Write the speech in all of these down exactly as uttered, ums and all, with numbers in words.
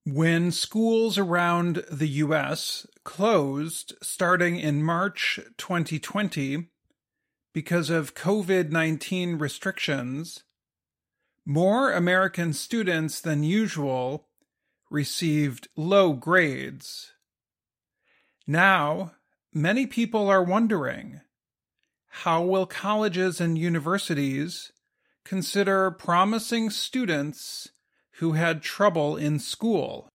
When schools around the U S closed starting in March twenty twenty because of COVID nineteen restrictions, more American students than usual received low grades. Now, many people are wondering, how will colleges and universities consider promising students who had trouble in school?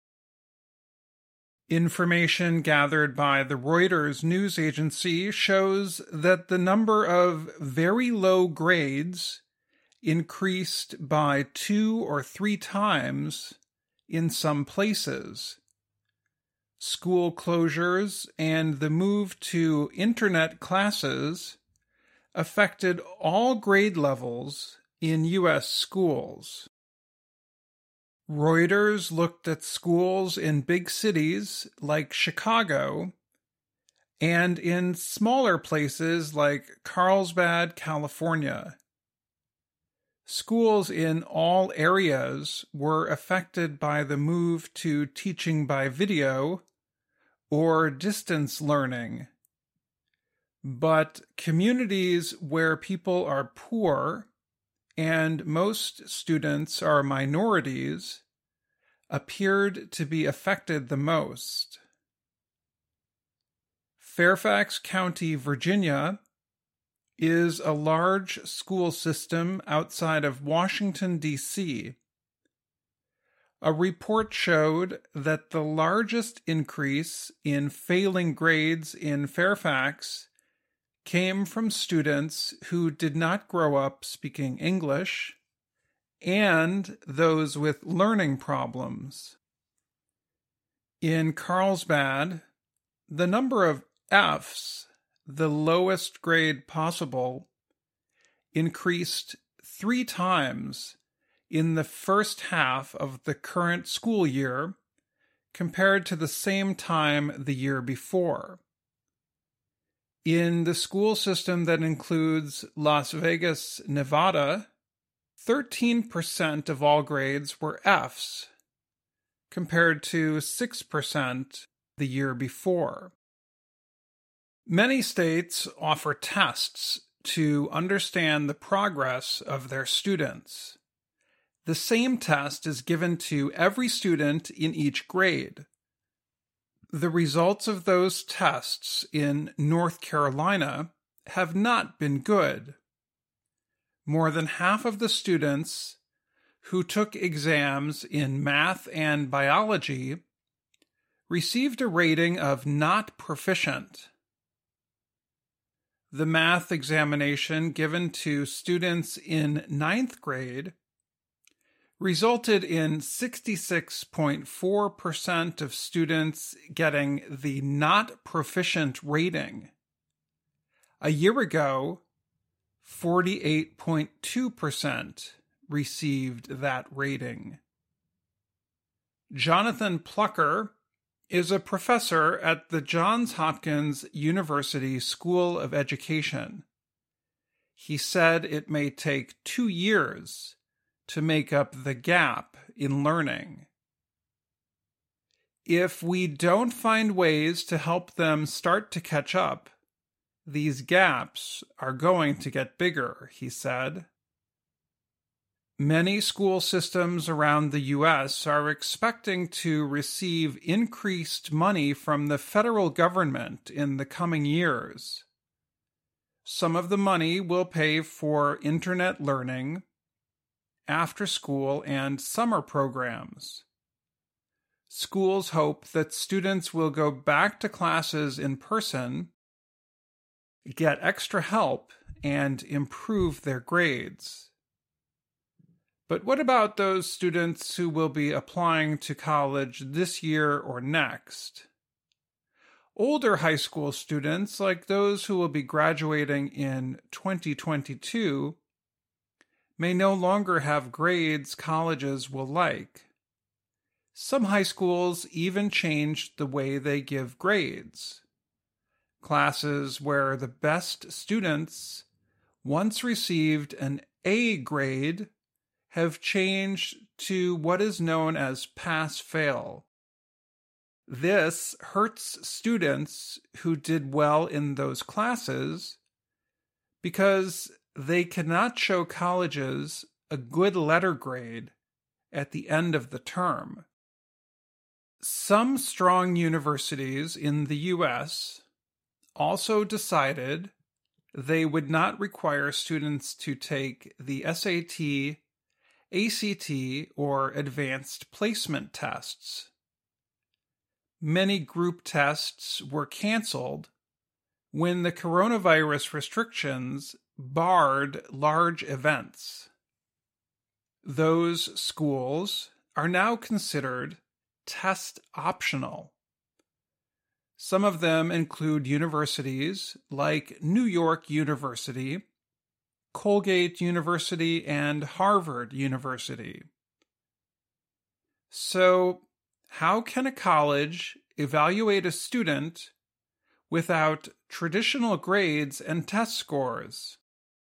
Information gathered by the Reuters news agency shows that the number of very low grades increased by two or three times in some places. School closures and the move to internet classes affected all grade levels in U S schools. Reuters looked at schools in big cities like Chicago and in smaller places like Carlsbad, California. Schools in all areas were affected by the move to teaching by video or distance learning. But communities where people are poor and most students are minorities appeared to be affected the most. Fairfax County, Virginia, is a large school system outside of Washington, D C A report showed that the largest increase in failing grades in Fairfax came from students who did not grow up speaking English and those with learning problems. In Carlsbad, the number of F's, the lowest grade possible, increased three times in the first half of the current school year compared to the same time the year before. In the school system that includes Las Vegas, Nevada, thirteen percent of all grades were F's, compared to six percent the year before. Many states offer tests to understand the progress of their students. The same test is given to every student in each grade. The results of those tests in North Carolina have not been good. More than half of the students who took exams in math and biology received a rating of not proficient. The math examination given to students in ninth grade resulted in sixty-six point four percent of students getting the not proficient rating. A year ago, forty-eight point two percent received that rating. Jonathan Plucker is a professor at the Johns Hopkins University School of Education. He said it may take two years to make up the gap in learning. If we don't find ways to help them start to catch up, these gaps are going to get bigger, he said. Many school systems around the U S are expecting to receive increased money from the federal government in the coming years. Some of the money will pay for internet learning, after-school and summer programs. Schools hope that students will go back to classes in person, get extra help, and improve their grades. But what about those students who will be applying to college this year or next? Older high school students, like those who will be graduating in twenty twenty-two, may no longer have grades colleges will like. Some high schools even changed the way they give grades. Classes where the best students once received an A grade have changed to what is known as pass-fail. This hurts students who did well in those classes because they cannot show colleges a good letter grade at the end of the term. Some strong universities in the U S also decided they would not require students to take the S A T, A C T, or advanced placement tests. Many group tests were canceled when the coronavirus restrictions barred large events. Those schools are now considered test optional. Some of them include universities like New York University, Colgate University, and Harvard University. So, how can a college evaluate a student without traditional grades and test scores?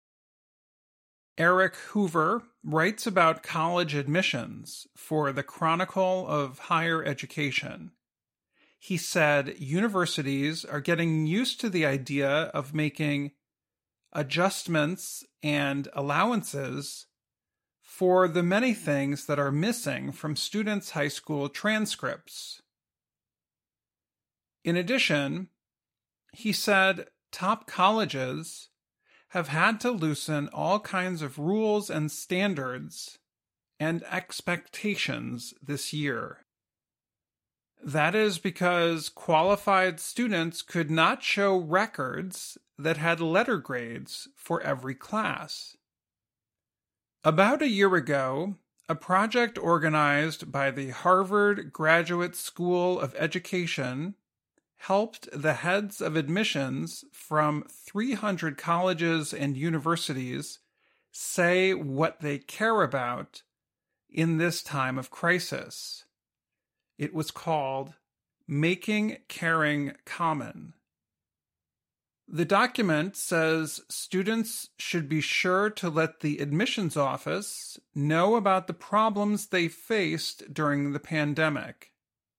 Eric Hoover writes about college admissions for the Chronicle of Higher Education. He said universities are getting used to the idea of making adjustments and allowances for the many things that are missing from students' high school transcripts. In addition, he said top colleges have had to loosen all kinds of rules and standards and expectations this year. That is because qualified students could not show records that had letter grades for every class. About a year ago, a project organized by the Harvard Graduate School of Education helped the heads of admissions from three hundred colleges and universities say what they care about in this time of crisis. It was called Making Caring Common. The document says students should be sure to let the admissions office know about the problems they faced during the pandemic.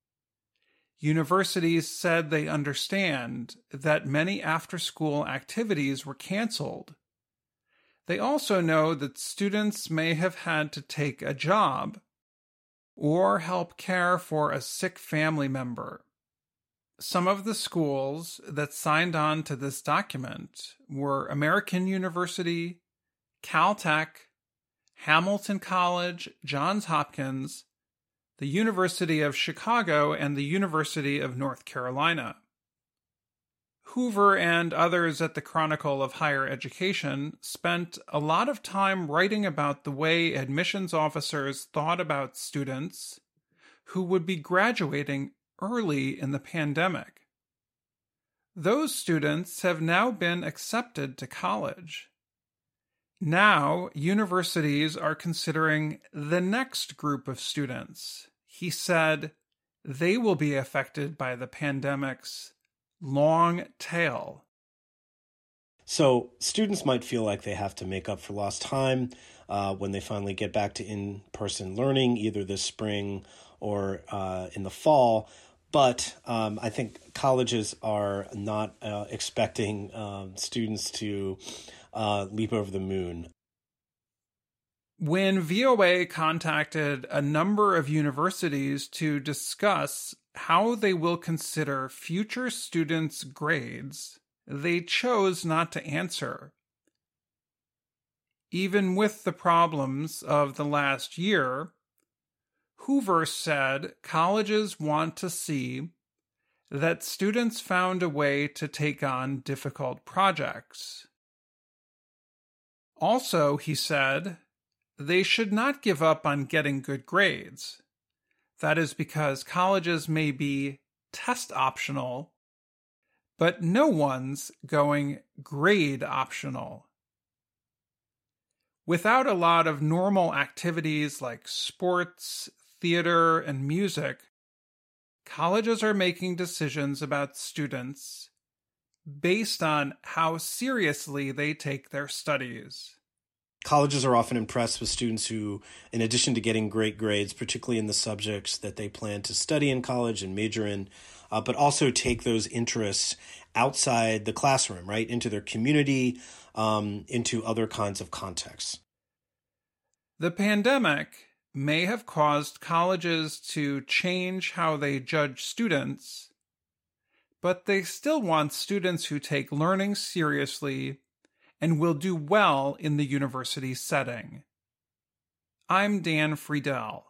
Universities said they understand that many after-school activities were canceled. They also know that students may have had to take a job or help care for a sick family member. Some of the schools that signed on to this document were American University, Caltech, Hamilton College, Johns Hopkins, the University of Chicago, and the University of North Carolina. Hoover and others at the Chronicle of Higher Education spent a lot of time writing about the way admissions officers thought about students who would be graduating early in the pandemic. Those students have now been accepted to college. Now, universities are considering the next group of students. He said they will be affected by the pandemic's long tail. So students might feel like they have to make up for lost time uh, when they finally get back to in-person learning, either this spring or uh, in the fall. But um, I think colleges are not uh, expecting um, students to uh, leap over the moon. When V O A contacted a number of universities to discuss how they will consider future students' grades, they chose not to answer. Even with the problems of the last year, Hoover said colleges want to see that students found a way to take on difficult projects. Also, he said, they should not give up on getting good grades. That is because colleges may be test optional, but no one's going grade optional. Without a lot of normal activities like sports, theater, and music, colleges are making decisions about students based on how seriously they take their studies. Colleges are often impressed with students who, in addition to getting great grades, particularly in the subjects that they plan to study in college and major in, uh, but also take those interests outside the classroom, right, into their community, um, into other kinds of contexts. The pandemic may have caused colleges to change how they judge students, but they still want students who take learning seriously and will do well in the university setting. I'm Dan Friedel.